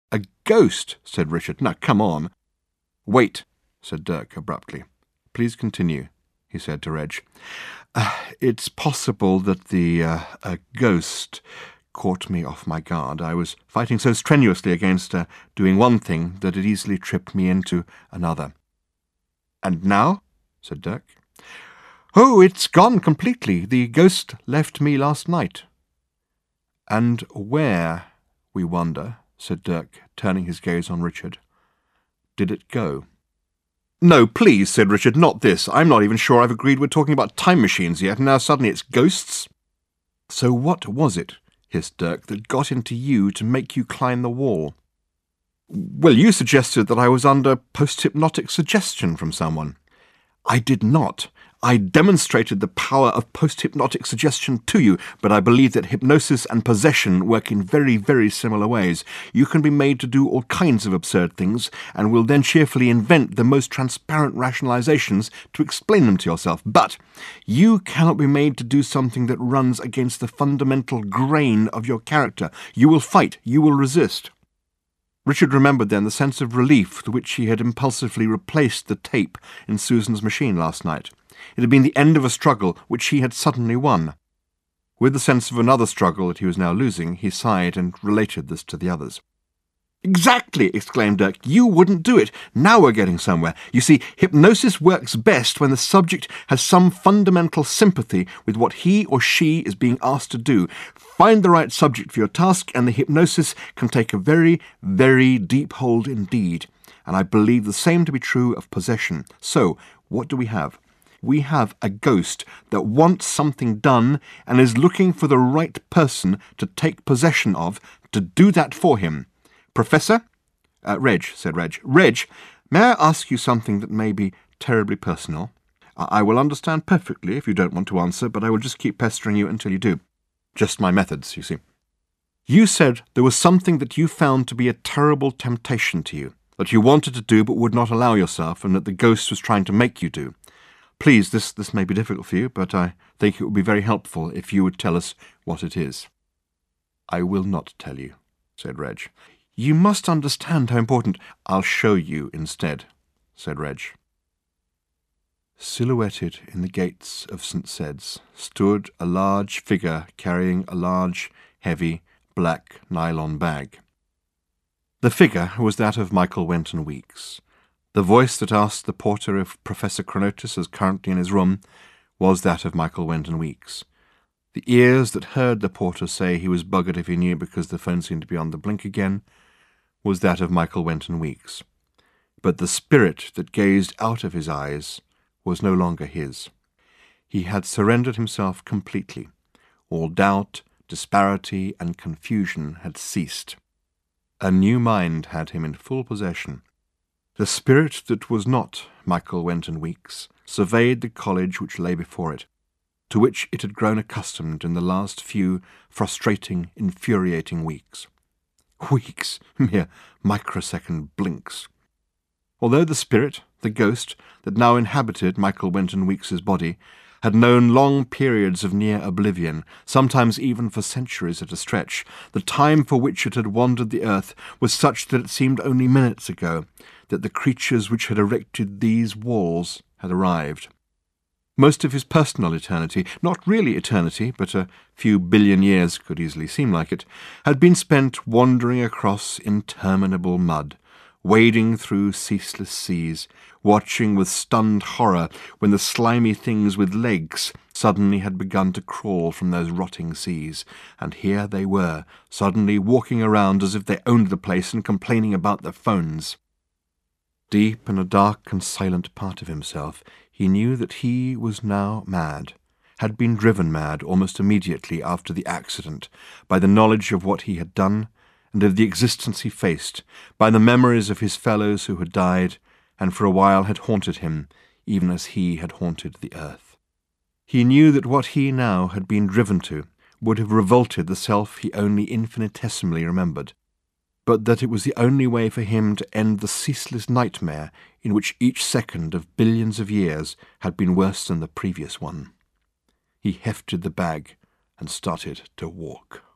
"A ghost," said Richard. "Now, come on." "Wait," said Dirk abruptly. "Please continue," he said to Reg. It's possible that a ghost caught me off my guard. I was fighting so strenuously against doing one thing that it easily tripped me into another." "And now?" said Dirk. "Oh, it's gone completely. The ghost left me last night." "And where, we wonder," said Dirk, turning his gaze on Richard, "did it go?" "No, please," said Richard, "not this. I'm not even sure I've agreed we're talking about time machines yet, and now suddenly it's ghosts." "So what was it," hissed Dirk, "that got into you to make you climb the wall?" "Well, you suggested that I was under post-hypnotic suggestion from someone." "I did not. I demonstrated the power of post-hypnotic suggestion to you, but I believe that hypnosis and possession work in very, very similar ways. You can be made to do all kinds of absurd things, and will then cheerfully invent the most transparent rationalizations to explain them to yourself. But you cannot be made to do something that runs against the fundamental grain of your character. You will fight. You will resist." Richard remembered then the sense of relief with which he had impulsively replaced the tape in Susan's machine last night. It had been the end of a struggle which he had suddenly won. With the sense of another struggle that he was now losing, he sighed and related this to the others. "Exactly!" exclaimed Dirk. "You wouldn't do it. Now we're getting somewhere. You see, hypnosis works best when the subject has some fundamental sympathy with what he or she is being asked to do. Find the right subject for your task, and the hypnosis can take a very, very deep hold indeed. And I believe the same to be true of possession. So, what do we have? We have a ghost that wants something done and is looking for the right person to take possession of to do that for him. Professor?" "Reg," said Reg. "Reg, may I ask you something that may be terribly personal? I will understand perfectly if you don't want to answer, but I will just keep pestering you until you do. Just my methods, you see. You said there was something that you found to be a terrible temptation to you, that you wanted to do but would not allow yourself, and that the ghost was trying to make you do. Please, this may be difficult for you, but I think it would be very helpful if you would tell us what it is." "I will not tell you," said Reg. "You must understand how important—" "I'll show you instead," said Reg. Silhouetted in the gates of St. Sed's stood a large figure carrying a large, heavy, black nylon bag. The figure was that of Michael Wenton Weeks. The voice that asked the porter if Professor Chronotis was currently in his room was that of Michael Wenton Weeks. The ears that heard the porter say he was buggered if he knew because the phone seemed to be on the blink again was that of Michael Wenton Weeks. But the spirit that gazed out of his eyes was no longer his. He had surrendered himself completely. All doubt, disparity, and confusion had ceased. A new mind had him in full possession. The spirit that was not Michael Wenton Weeks surveyed the college which lay before it, to which it had grown accustomed in the last few frustrating, infuriating weeks. Weeks, mere microsecond blinks. Although the spirit, the ghost, that now inhabited Michael Wenton Weeks's body, had known long periods of near oblivion, sometimes even for centuries at a stretch, the time for which it had wandered the earth was such that it seemed only minutes ago that the creatures which had erected these walls had arrived. Most of his personal eternity, not really eternity, but a few billion years could easily seem like it, had been spent wandering across interminable mud, wading through ceaseless seas, watching with stunned horror when the slimy things with legs suddenly had begun to crawl from those rotting seas, and here they were, suddenly walking around as if they owned the place and complaining about their phones. Deep in a dark and silent part of himself, he knew that he was now mad, had been driven mad almost immediately after the accident, by the knowledge of what he had done, and of the existence he faced, by the memories of his fellows who had died, and for a while had haunted him, even as he had haunted the earth. He knew that what he now had been driven to would have revolted the self he only infinitesimally remembered, but that it was the only way for him to end the ceaseless nightmare in which each second of billions of years had been worse than the previous one. He hefted the bag and started to walk.